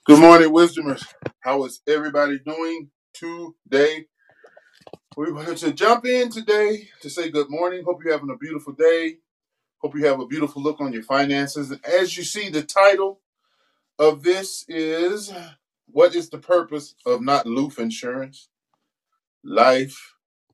Good morning, Wisdomers. How is everybody doing today? We wanted to jump in today to say good morning. Hope you're having a beautiful day. Hope you have a beautiful look on your finances. As you see, the title of this is What is the Purpose of Not Life Insurance? Life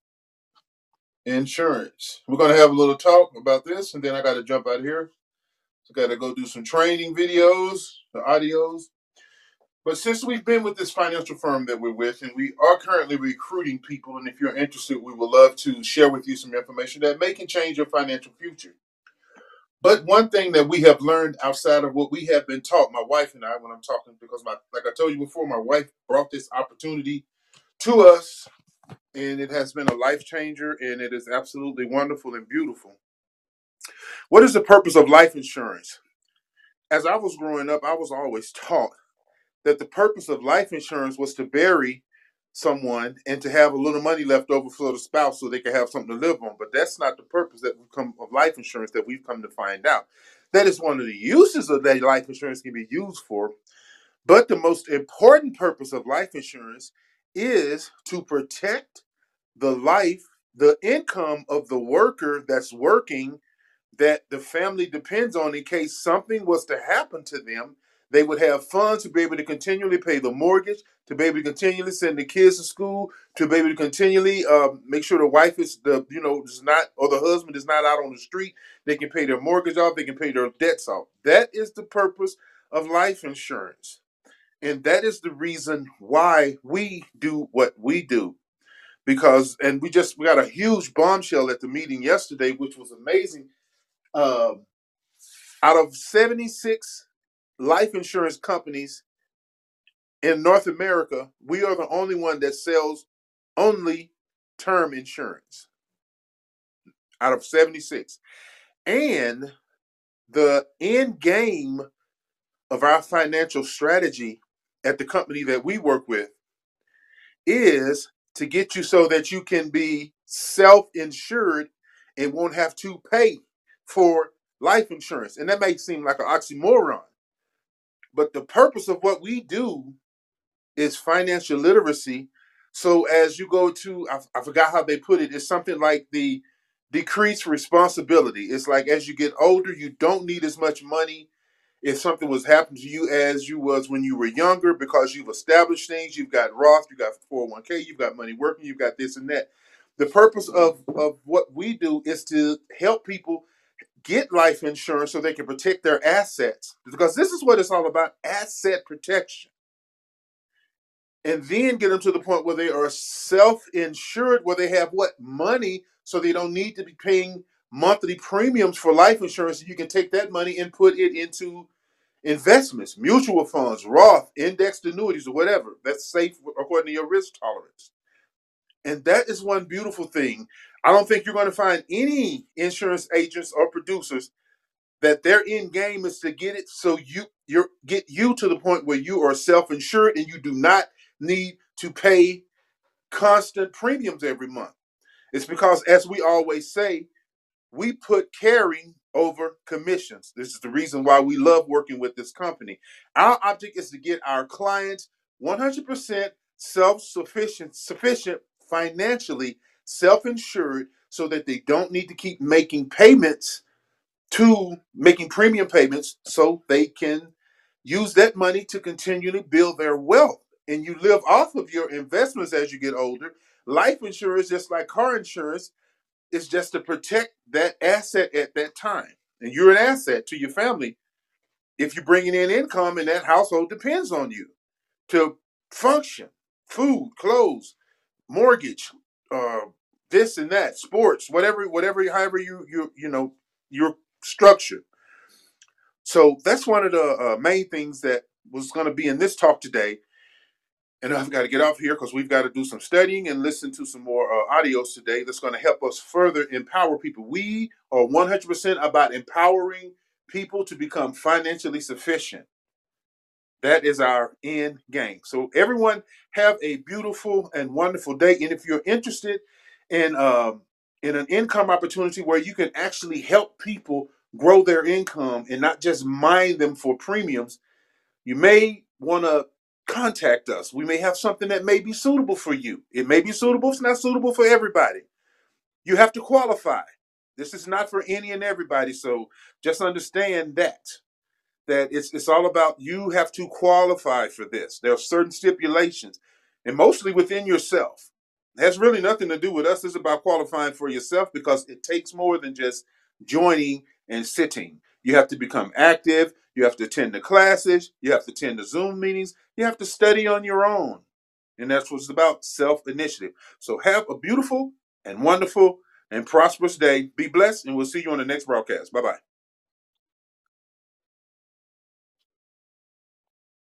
Insurance. We're going to have a little talk about this, and then I got to jump out of here. So got to go do some training videos, the audios. But since we've been with this financial firm that we're with, and we are currently recruiting people, and if you're interested, we would love to share with you some information that may can change your financial future. But one thing that we have learned outside of what we have been taught, my wife and I, when I'm talking, because like I told you before, my wife brought this opportunity to us, and it has been a life changer, and it is absolutely wonderful and beautiful. What is the purpose of life insurance? As I was growing up, I was always taught that the purpose of life insurance was to bury someone and to have a little money left over for the spouse so they can have something to live on. But that's not the purpose of life insurance that we've come to find out. That is one of the uses of that life insurance can be used for. But the most important purpose of life insurance is to protect the income of the worker that's working, that the family depends on in case something was to happen to them. They would have funds to be able to continually pay the mortgage, to be able to continually send the kids to school, to be able to continually make sure the wife is not, or the husband is not out on the street. They can pay their mortgage off. They can pay their debts off. That is the purpose of life insurance. And that is the reason why we do what we do. And we got a huge bombshell at the meeting yesterday, which was amazing. Uh, Out of 76 life insurance companies in North America, we are the only one that sells only term insurance out of 76. And the end game of our financial strategy at the company that we work with is to get you so that you can be self-insured and won't have to pay for life insurance. And that may seem like an oxymoron, but the purpose of what we do is financial literacy. So as you go to, I forgot how they put it, it's something like the decreased responsibility. It's like as you get older, you don't need as much money if something was happening to you as you was when you were younger, because you've established things. You've got Roth, you've got 401k, you've got money working, you've got this and that. The purpose of what we do is to help people get life insurance so they can protect their assets, because this is what it's all about: asset protection. And then get them to the point where they are self-insured, where they have what? Money, so they don't need to be paying monthly premiums for life insurance. You can take that money and put it into investments, mutual funds, Roth, indexed annuities, or whatever. That's safe according to your risk tolerance. And that is one beautiful thing. I don't think you're going to find any insurance agents or producers that their end game is to get it so you get you to the point where you are self-insured and you do not need to pay constant premiums every month. It's because, as we always say, we put caring over commissions. This is the reason why we love working with this company. Our object is to get our clients 100% sufficient financially, self-insured, so that they don't need to keep making premium payments, so they can use that money to continually build their wealth. And you live off of your investments as you get older. Life insurance, just like car insurance, is just to protect that asset at that time. And you're an asset to your family if you're bringing in income, and that household depends on you to function: food, clothes, mortgage, uh, this and that, sports, whatever, however you're structured. So that's one of the main things that was going to be in this talk today. And I've got to get off here because we've got to do some studying and listen to some more audios today that's going to help us further empower people. We are 100% about empowering people to become financially sufficient. That is our end game. So everyone, have a beautiful and wonderful day. And if you're interested in an income opportunity where you can actually help people grow their income and not just mine them for premiums, you may want to contact us. We may have something that may be suitable for you. It may be suitable, it's not suitable for everybody. You have to qualify. This is not for any and everybody. So just understand that it's all about, you have to qualify for this. There are certain stipulations, and mostly within yourself. It has really nothing to do with us. It's about qualifying for yourself, because it takes more than just joining and sitting. You have to become active. You have to attend the classes. You have to attend the Zoom meetings. You have to study on your own. And that's what it's about, self-initiative. So have a beautiful and wonderful and prosperous day. Be blessed, and we'll see you on the next broadcast. Bye-bye.